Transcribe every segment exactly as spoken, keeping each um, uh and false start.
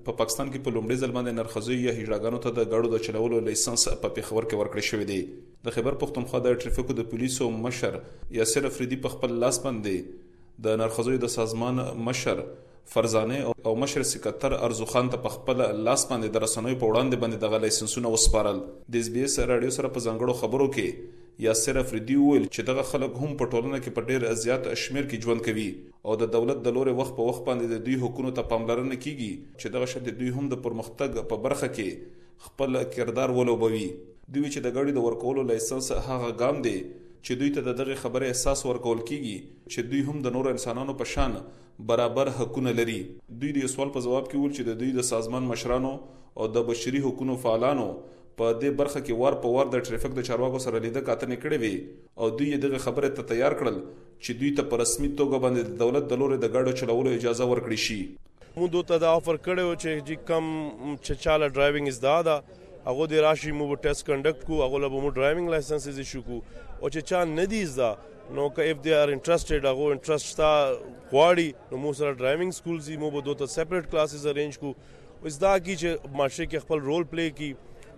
په پاکستان کې په لومړي ځل باندې نرخزیو یا هجړاګانو ته د ګاډو د چلولو لایسنس په پیښور کې ورکړی شوی دی. د خیبر پښتونخوا د ټریفیکو د پولیسو مشر یاسر افریدي په خپل لاس باندې د نرخزیو د سازمان مشر فرزانه او مشر سکتر ارزوخان ته په خپل لاس باندې د رسنیو په وړاندې باندې د لایسنسونه وسپارل. د اس بي اس رادیو سره په ځانګړو خبرو کې یاسر افریدي وویل چې دغه خلک هم په ټولنه کې په ډېر زیات شمیر کې ژوند کوي او د دولت د لوري وخت په وخت باندې د دوی حقوقو ته پاملرنه کیږي چې دغه شت دوی هم د پرمختګ په برخه کې خپل کردار ولوبوي. دوی چې د ګاډي د ورکولو لایسنس هغه ګام دی چې دوی ته د دغه خبره احساس ورکول کیږي چې دوی هم د نور انسانانو په شان برابر حقوق لري. دوی د سوال په جواب کې ویل چې د دوی د سازمان مشرانو او د بشري حقوقو فعالانو په دې برخه کې وار په وار د ټریفیک د چارواکو سره لیدل کاتنې کړې وي او دوی دغه خبره ته تیار کړل چې دوی ته په رسمي توګه باندې د دولت د لوري د ګاډو چلولو اجازه ورکړي شي. مو دوته دا افر کړو چې جی کم چې چاله ډرایوینګ از دادا هغه د راشي مو ټیسټ کنډکټ کو هغه له مو ډرایوینګ لایسنس از ایشو کو او چې چا ندی زدا نو که اف دے آر انټرسټډ هغه انټرست تا غواړي نو مو سره ډرایوینګ سکول زی مو به دوته سیپریټ کلاسز ارینج کو اوس دا کی چې مارشه کې خپل رول پلی کی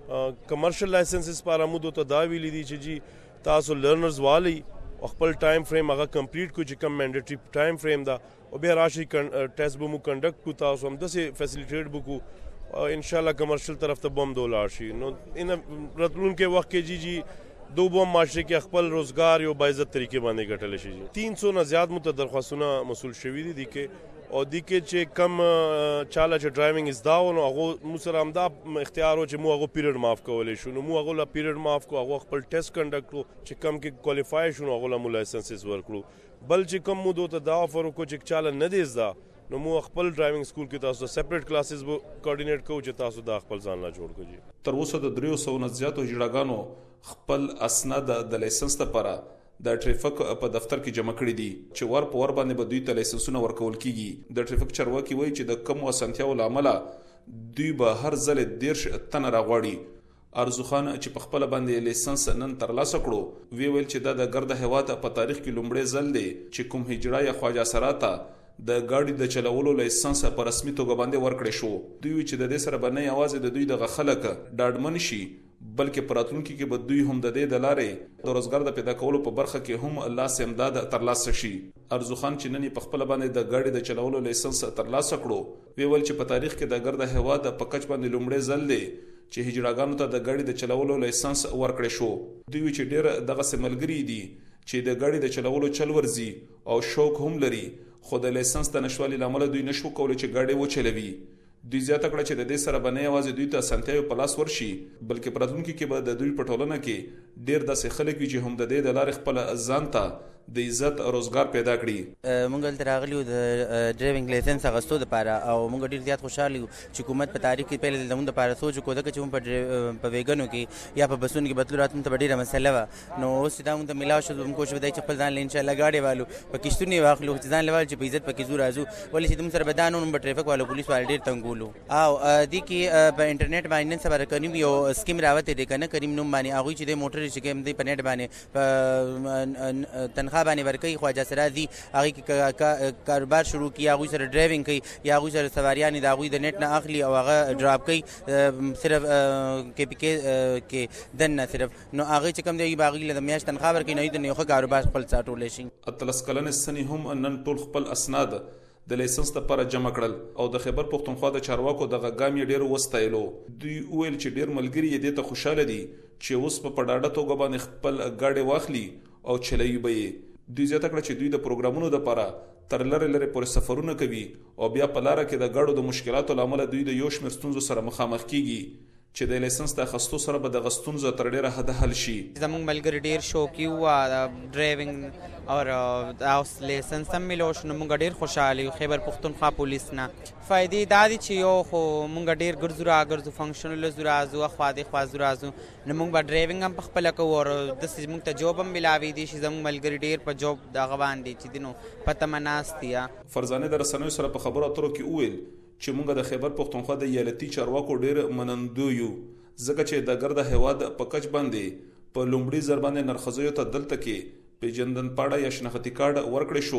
کمرشل لایسنسز پر امودو ته دا ویلي دي چې جی تاسو لرنرز والی خپل ټایم فریم هغه کمپلیټ کو چې کم منډیټری ټایم فریم دا او به راشي ټیسټ به مو کنډکټ کو تاسو هم د سه فیسیلیټیټ بکو ان شاء الله کمرشل طرف ته بم دولار شي نو ان راتلون کې وخت کې جی جی دو بم ماشي کې خپل روزګار یو باعزت طریقې باندې ګټل شي. تین سو نه زیات مت درخواستونه مسول شوی دي کې او د کې چې کم چاله چې ډرایوینګ از داو نو هغه مو سره هم دا اختیار او چې مو هغه پیریډ معاف کولې شو نو مو هغه لا پیریډ معاف کو هغه خپل ټیسټ کنډکټ کو چې کم کې کوالیفای شو هغه لا مو لایسنسز ورکړو بل چې کم مو دوته دا افر کو چې چاله نه دی زدا نو مو خپل ډرایوینګ سکول کې تاسو سیپریټ کلاسز وو کوارډینیټ کوو چې تاسو دا خپل ځان لا جوړ کړئ. تر اوسه د دریو سو نه زیاتو هجړاګانو خپل اسناد د لایسنس لپاره د ټریفیک په دفتر کې جمع کړي دي چې ور په ور باندې به دوی ته لایسنسونه ورکول کیږي. د ټریفیک چارواکي وایي چې د کم وسنتیاو لامل دوی به هر ځل دیرش تن راغواړي. ارزوخان چې په خپل باندې لایسنس نن ترلاسه کړو وی ویل چې دا د ګرد هواد په تاریخ کې لومړی ځل دی چې کوم هجړا یا خواجه سراته د ګاډي د چلولو لایسنس په رسمي توګه باندې ورکړی شو. دوی چې د دې سره باندې یوازې د دوی د خلک ډاډمن شي بلکې پراتونکو کې به دوی هم د دې د لارې د روزګار د پیدا کولو په برخه کې هم لاس امداد ترلاسه شي. ارزوخان چې نن په خپل باندې د ګاډي د چلولو لایسنس ترلاسه کړو وی ول چې په تاریخ کې د ګرد هوا د پکچ باندې لومړی ځل دی چې هجړاګانو ته د ګاډي د چلولو لایسنس ورکړی شو. دوی چې ډېر دغه سملګری دي چې د ګاډي د چلولو چل ورزي او شوق هم لري خو د لایسنس د نشوالي لامل دوی نشو کولای چې ګاډي وچلوي. دوی زیاته کړه چې د دې سره باندې یوازې دوی ته سنتیو پلاس ورشي بلکې پراتونکو کې به د دوی په ټولنه کې ډېر داسې خلک وي چې هم د دې د لارې خپل ځان ته د عزت روزګار پیدا کړي. مونږ تر راغلیو د ډرایوینګ لایسنس اغستو لپاره او مونږ ډېر زیات خوشاله یو چې حکومت په تاریخ کې پیل د موږ لپاره سوچ وکړ چې موږ په ویګنو کې یا په بسونو کې بدلو راتلو ته ډېره مسله وه نو اوس دا موږ ته ملاو شو موږ کوشش وکړو چې خپل ځان له ان شاء الله ګاډي والو په کښتونې واخلو چې ځان لوال چې په عزت پکې زو راځو ولې چې موږ سره بدانو په ټریفیک والو پولیس والو ډېر تنګولو او دې کې په انټرنیټ باندې سره کریم یو سکیم راوته دي کنه کریم نوم باندې هغه چې د موټر چې کوم دی په نت باندې تنخواه باندې ورکوي خواجه سرازي هغه کې کاروبار شروع کیا هغه سره ډرایوینګ کوي یا هغه سره سواریان د هغه د نت نه اخلي او هغه ډراپ کوي صرف کې پی کې کې دنه صرف نو هغه چې کوم دی باغی له میاشت تنخواه ورکوي نه د یو کاروبار خپل ساتول شي. اتلس کلن سنی هم نن ټول خپل اسناد د لایسنس لپاره جمع کړل او د خیبر پښتونخوا د چارواکو د غاګام ډیر وستایلو. دوی ویل چې ډیر ملګری دې ته خوشاله دي چې اوس په پډاډه توګه باندې خپل ګاډي واخلي او چلوي به. دوی زیاته کړه چې دوی د پروګرامونو لپاره تر لره لره پورې سفرونه کوي او بیا په لار کې د ګاډو د مشکلاتو لامل دوی د یو شمېر ستونزو سره مخامخ کیږي چې د لایسنس د اخیستو سره به د غستونزو تر ډیره حد حل شي. زموږ ملګری ډیر شوقي و ډرایوینګ او اوس لایسنس هم ملو شو موږ ډیر خوشاله یو. خیبر پښتونخوا پولیس نه فائدې دا دي چې یو خو موږ ډیر ګرځو راګرځو فنکشنل زو راځو خوا دې خوا زو راځو نو موږ به ډرایوینګ هم په خپل کوو او د موږ ته جوب هم ملاوي دي چې زموږ ملګری ډیر په جوب دغه باندې چې دینو پته مناستیا. فرزانه د رسنیو سره په خبرو اترو کې وویل چې موږ د خیبر پښتونخوا د ایالتي چارواکو ډیر منندو یو ځکه چې د ګرد هواد په کچ باندې په لومړي ځل باندې نرخزیو ته دلته کې پیجندن پاړه یا شناختی کارت ورکړی شو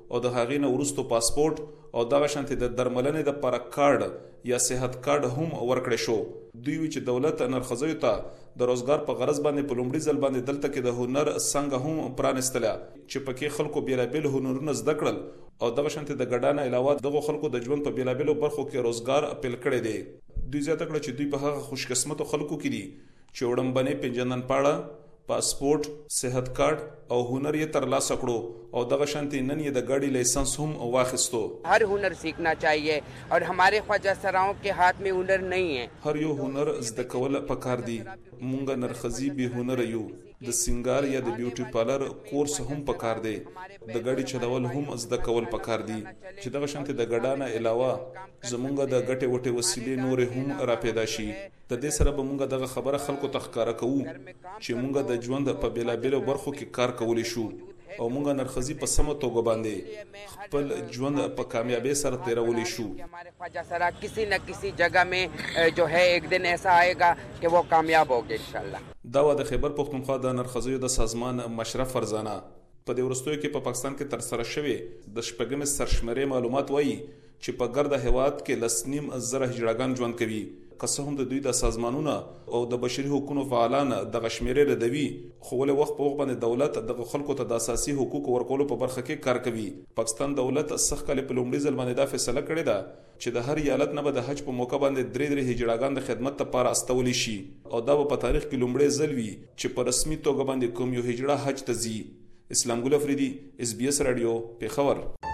او د هغې نه وروستو پاسپورت او دغه شانتې د درملنې دپاره کارډ یا صحت کارډ هم ورکړی شو. دوی وی چې دولت نرښځیو ته د روزګار په غرض باندې په لومړي ځل باندې دلته کې د هنر څنګه هم پرانستله چې پکې خلکو بیلابیل هنرونه زده کړل او دغه شانتې د ګډا نه علاوه دغه خلکو د ژوند په بیلابیلو برخو کې روزګار پیل کړی دی. دوی زیاته کړه چې دوی په هغه خوشقسمتو خلکو کې دي چې وړاندې پیژندن پاړه پاسپورت صحت کارت او هنر یې ترلاسه کړو او دغه شانتي نن یې د गाड़ी लाइसेंस هم واخیستو. हर हुनर सीखना चाहिए और हमारे ख्वाजा सराओं के हाथ में हुनर नहीं है. هر یو هنر زده کول پکار دی. مونږ نرخزی به هنر یو د سنگار یا د بیوټي پارلر کورس هم پکار دی. د गाड़ी چلول هم زده کول پکار دی چې دغه شانتي د ګډانه علاوه زمونږ د ګټه وټه وسیلې نور هم را پیدا شي. د دې سره به مونږ دغه خبره خلکو ته ښکارا کوو چې مونږ د ژوند په بیلابیلو برخو کې کار کولی شو او مونږ نرخزی په سمه توګه باندې خپل ژوند په کامیابی سره تیرولی شو. हमारे ख्वाजा सरा किसी न किसी जगह में जो है एक दिन ऐसा आएगा कि वो कामयाब होगा इंशाल्लाह. دا و د خیبر پختونخوا د نرخزیو د سازمان مشرف فرزانه په دې ورستیو کې په پاکستان کې تر سره شوی د شپږم سرشمېرې معلومات وایي چې په ګرد هیواد کې لسنیم زره هجړاګان ژوند کوي. قصه هم د دوی د سازمانونو او د بشري حقوقو فعالان د غشمیرې ردوي خو له وخت په وخت باندې دولت د خلکو ته د اساسي حقوقو ورکولو په برخه کې کار کوي. پاکستان دولت سخت کله په لومړي ځل باندې دا فیصله کړې ده چې د هر ایالت نه به د حج په موقع باندې درې درې هجړاګان د خدمت لپاره استول شي او دا په تاریخ کې لومړی ځل وي چې په رسمي توګه باندې کوم یو هجړه حج ته ځي. اسلام ګل افریدي اس بي اس رادیو پیښور.